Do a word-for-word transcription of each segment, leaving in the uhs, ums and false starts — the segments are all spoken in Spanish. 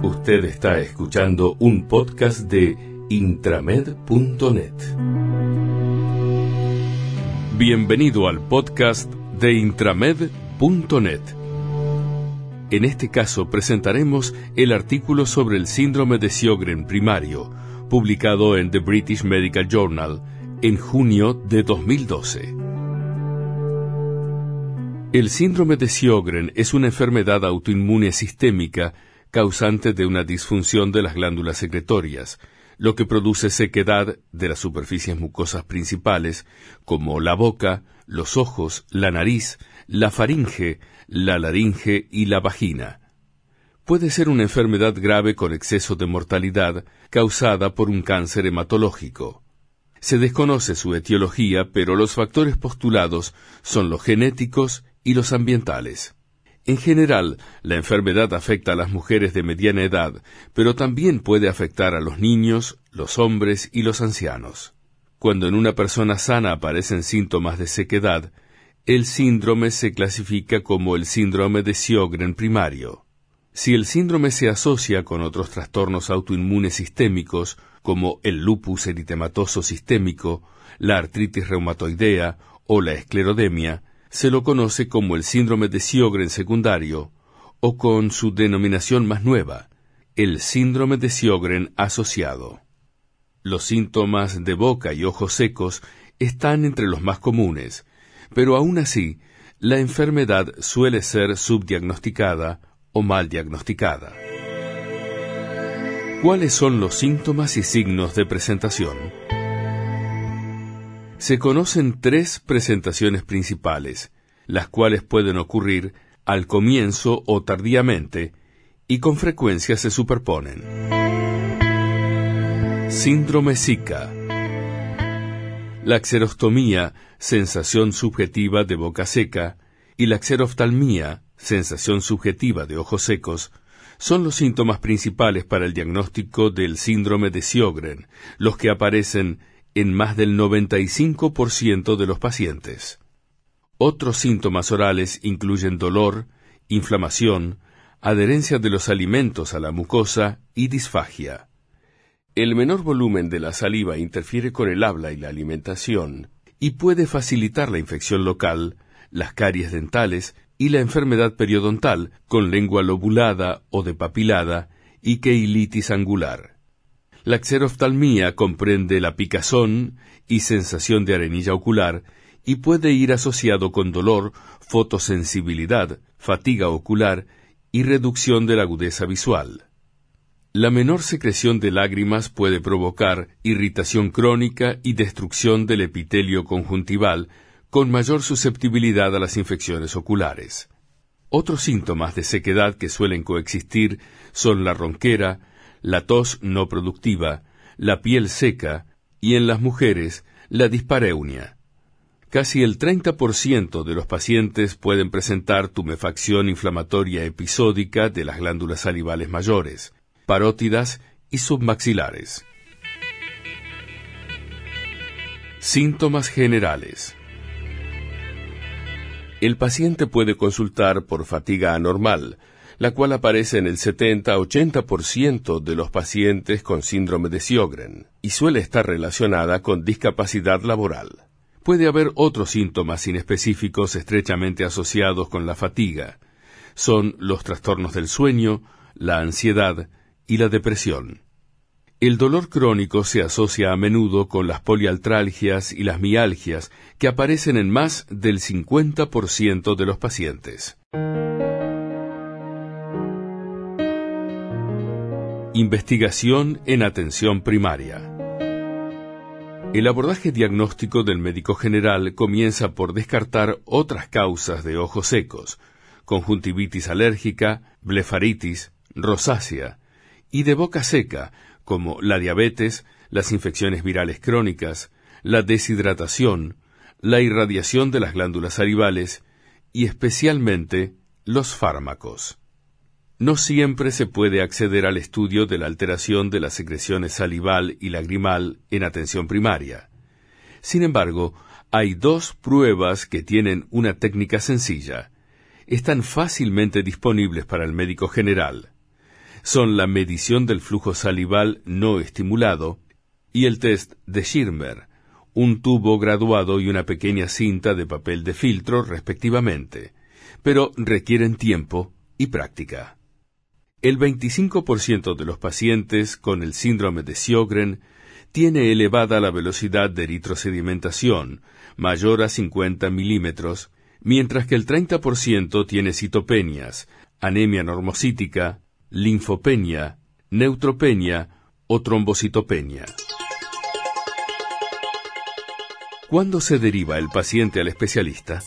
Usted está escuchando un podcast de intramed punto net. Bienvenido al podcast de intramed punto net. En este caso presentaremos el artículo sobre el síndrome de Sjögren primario, publicado en The British Medical Journal en junio de dos mil doce. El síndrome de Sjögren es una enfermedad autoinmune sistémica causante de una disfunción de las glándulas secretorias, lo que produce sequedad de las superficies mucosas principales, como la boca, los ojos, la nariz, la faringe, la laringe y la vagina. Puede ser una enfermedad grave con exceso de mortalidad causada por un cáncer hematológico. Se desconoce su etiología, pero los factores postulados son los genéticos y los ambientales. En general, la enfermedad afecta a las mujeres de mediana edad, pero también puede afectar a los niños, los hombres y los ancianos. Cuando en una persona sana aparecen síntomas de sequedad, el síndrome se clasifica como el síndrome de Sjögren primario. Si el síndrome se asocia con otros trastornos autoinmunes sistémicos, como el lupus eritematoso sistémico, la artritis reumatoidea o la esclerodemia, se lo conoce como el síndrome de Sjögren secundario, o con su denominación más nueva, el síndrome de Sjögren asociado. Los síntomas de boca y ojos secos están entre los más comunes, pero aún así, la enfermedad suele ser subdiagnosticada o mal diagnosticada. ¿Cuáles son los síntomas y signos de presentación? Se conocen tres presentaciones principales, las cuales pueden ocurrir al comienzo o tardíamente, y con frecuencia se superponen. Síndrome Zika. La xerostomía, sensación subjetiva de boca seca, y la xeroftalmía, sensación subjetiva de ojos secos, son los síntomas principales para el diagnóstico del síndrome de Sjögren, los que aparecen en más del noventa y cinco por ciento de los pacientes. Otros síntomas orales incluyen dolor, inflamación, adherencia de los alimentos a la mucosa y disfagia. El menor volumen de la saliva interfiere con el habla y la alimentación y puede facilitar la infección local, las caries dentales y la enfermedad periodontal con lengua lobulada o depapilada y queilitis angular. La xeroftalmía comprende la picazón y sensación de arenilla ocular y puede ir asociado con dolor, fotosensibilidad, fatiga ocular y reducción de la agudeza visual. La menor secreción de lágrimas puede provocar irritación crónica y destrucción del epitelio conjuntival, con mayor susceptibilidad a las infecciones oculares. Otros síntomas de sequedad que suelen coexistir son la ronquera, la tos no productiva, la piel seca y, en las mujeres, la dispareunia. Casi el treinta por ciento de los pacientes pueden presentar tumefacción inflamatoria episódica de las glándulas salivales mayores, parótidas y submaxilares. Síntomas generales. El paciente puede consultar por fatiga anormal, la cual aparece en el setenta a ochenta por ciento de los pacientes con síndrome de Sjögren, y suele estar relacionada con discapacidad laboral. Puede haber otros síntomas inespecíficos estrechamente asociados con la fatiga. Son los trastornos del sueño, la ansiedad y la depresión. El dolor crónico se asocia a menudo con las poliartralgias y las mialgias, que aparecen en más del cincuenta por ciento de los pacientes. Investigación en atención primaria. El abordaje diagnóstico del médico general comienza por descartar otras causas de ojos secos, conjuntivitis alérgica, blefaritis, rosácea, y de boca seca, como la diabetes, las infecciones virales crónicas, la deshidratación, la irradiación de las glándulas salivales y especialmente los fármacos. No siempre se puede acceder al estudio de la alteración de las secreciones salival y lagrimal en atención primaria. Sin embargo, hay dos pruebas que tienen una técnica sencilla. Están fácilmente disponibles para el médico general. son la medición del flujo salival no estimulado y el test de Schirmer, un tubo graduado y una pequeña cinta de papel de filtro respectivamente, pero requieren tiempo y práctica. El veinticinco por ciento de los pacientes con el síndrome de Sjögren tiene elevada la velocidad de eritrosedimentación, mayor a cincuenta milímetros, mientras que el treinta por ciento tiene citopenias, anemia normocítica, linfopenia, neutropenia o trombocitopenia. ¿Cuándo se deriva el paciente al especialista?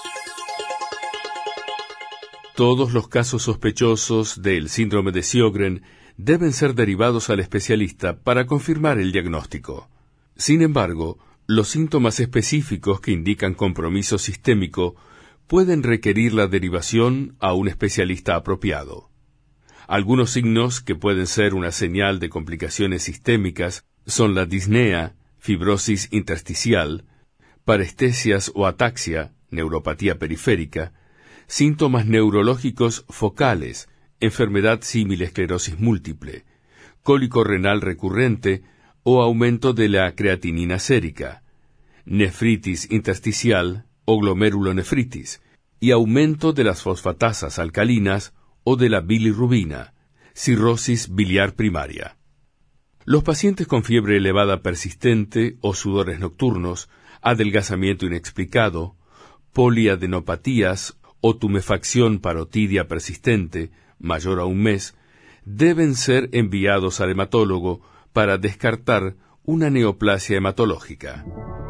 Todos los casos sospechosos del síndrome de Sjögren deben ser derivados al especialista para confirmar el diagnóstico. Sin embargo, los síntomas específicos que indican compromiso sistémico pueden requerir la derivación a un especialista apropiado. Algunos signos que pueden ser una señal de complicaciones sistémicas son la disnea, fibrosis intersticial, parestesias o ataxia, neuropatía periférica, síntomas neurológicos focales, enfermedad símil esclerosis múltiple, cólico renal recurrente o aumento de la creatinina sérica, nefritis intersticial o glomerulonefritis y aumento de las fosfatasas alcalinas o de la bilirrubina, cirrosis biliar primaria. Los pacientes con fiebre elevada persistente o sudores nocturnos, adelgazamiento inexplicado, poliadenopatías o tumefacción parotidia persistente, mayor a un mes, deben ser enviados al hematólogo para descartar una neoplasia hematológica.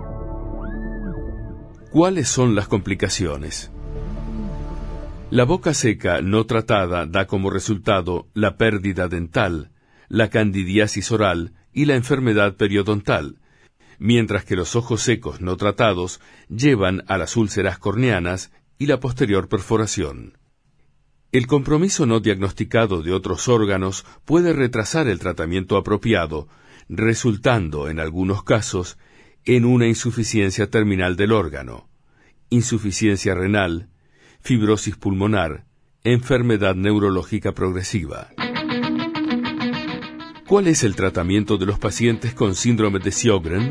¿Cuáles son las complicaciones? La boca seca no tratada da como resultado la pérdida dental, la candidiasis oral y la enfermedad periodontal, mientras que los ojos secos no tratados llevan a las úlceras corneanas y la posterior perforación. El compromiso no diagnosticado de otros órganos puede retrasar el tratamiento apropiado, resultando, en algunos casos, en una insuficiencia terminal del órgano, insuficiencia renal, fibrosis pulmonar, enfermedad neurológica progresiva. ¿Cuál es el tratamiento de los pacientes con síndrome de Sjögren?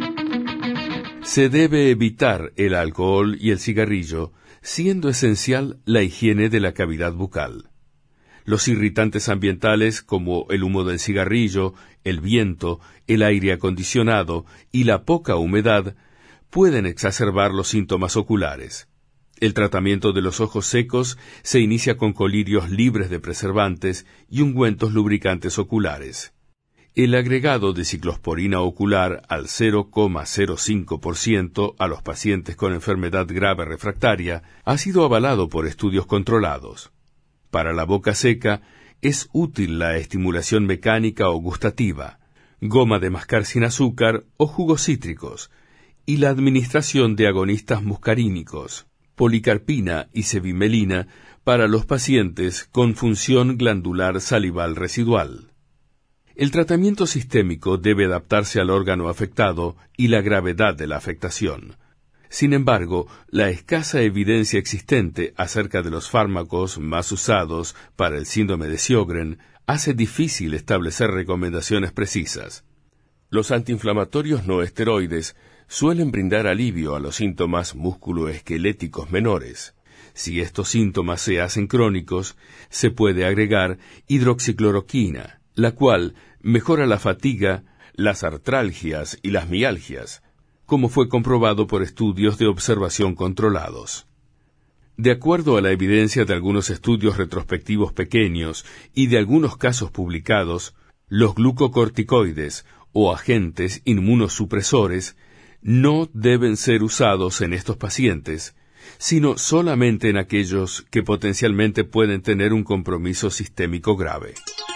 Se debe evitar el alcohol y el cigarrillo, siendo esencial la higiene de la cavidad bucal. Los irritantes ambientales como el humo del cigarrillo, el viento, el aire acondicionado y la poca humedad pueden exacerbar los síntomas oculares. El tratamiento de los ojos secos se inicia con colirios libres de preservantes y ungüentos lubricantes oculares. El agregado de ciclosporina ocular al cero coma cero cinco por ciento a los pacientes con enfermedad grave refractaria ha sido avalado por estudios controlados. Para la boca seca es útil la estimulación mecánica o gustativa, goma de mascar sin azúcar o jugos cítricos, y la administración de agonistas muscarínicos, policarpina y cevimelina para los pacientes con función glandular salival residual. El tratamiento sistémico debe adaptarse al órgano afectado y la gravedad de la afectación. Sin embargo, la escasa evidencia existente acerca de los fármacos más usados para el síndrome de Sjögren hace difícil establecer recomendaciones precisas. Los antiinflamatorios no esteroides suelen brindar alivio a los síntomas musculoesqueléticos menores. Si estos síntomas se hacen crónicos, se puede agregar hidroxicloroquina, la cual mejora la fatiga, las artralgias y las mialgias, como fue comprobado por estudios de observación controlados. De acuerdo a la evidencia de algunos estudios retrospectivos pequeños y de algunos casos publicados, los glucocorticoides o agentes inmunosupresores no deben ser usados en estos pacientes, sino solamente en aquellos que potencialmente pueden tener un compromiso sistémico grave.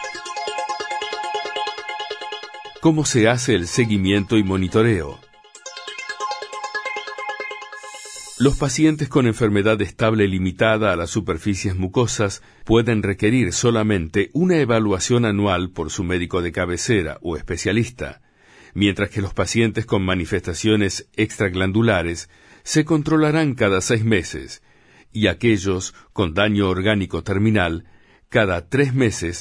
¿Cómo se hace el seguimiento y monitoreo? Los pacientes con enfermedad estable limitada a las superficies mucosas pueden requerir solamente una evaluación anual por su médico de cabecera o especialista, mientras que los pacientes con manifestaciones extraglandulares se controlarán cada seis meses, y aquellos con daño orgánico terminal cada tres meses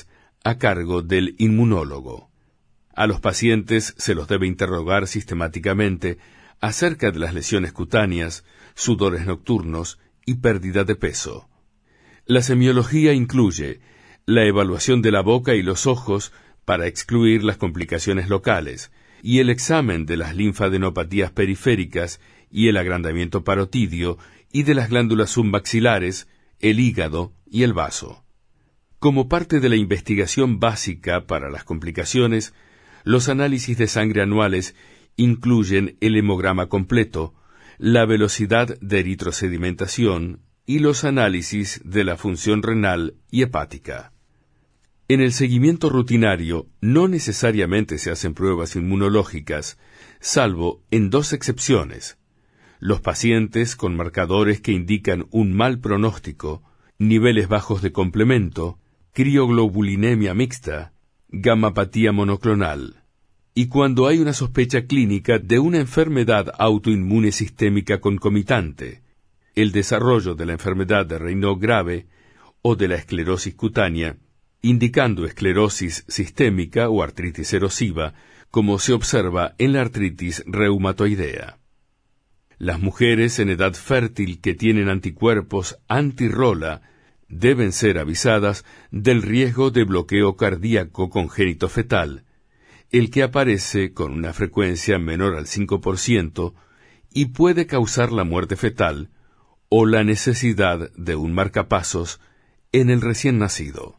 a cargo del inmunólogo. A los pacientes se los debe interrogar sistemáticamente acerca de las lesiones cutáneas, sudores nocturnos y pérdida de peso. La semiología incluye la evaluación de la boca y los ojos para excluir las complicaciones locales y el examen de las linfadenopatías periféricas y el agrandamiento parotidio y de las glándulas submaxilares, el hígado y el vaso. Como parte de la investigación básica para las complicaciones, los análisis de sangre anuales incluyen el hemograma completo, la velocidad de eritrosedimentación y los análisis de la función renal y hepática. En el seguimiento rutinario no necesariamente se hacen pruebas inmunológicas, salvo en dos excepciones: los pacientes con marcadores que indican un mal pronóstico, niveles bajos de complemento, crioglobulinemia mixta, gamapatía monoclonal, y cuando hay una sospecha clínica de una enfermedad autoinmune sistémica concomitante, el desarrollo de la enfermedad de Raynaud grave o de la esclerosis cutánea, indicando esclerosis sistémica o artritis erosiva, como se observa en la artritis reumatoidea. Las mujeres en edad fértil que tienen anticuerpos anti-rola deben ser avisadas del riesgo de bloqueo cardíaco congénito fetal, el que aparece con una frecuencia menor al cinco por ciento y puede causar la muerte fetal o la necesidad de un marcapasos en el recién nacido.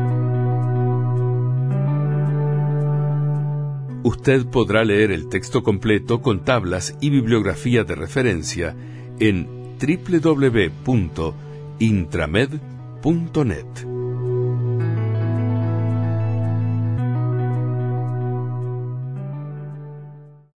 Usted podrá leer el texto completo con tablas y bibliografía de referencia en doble u doble u doble u punto intramed punto net.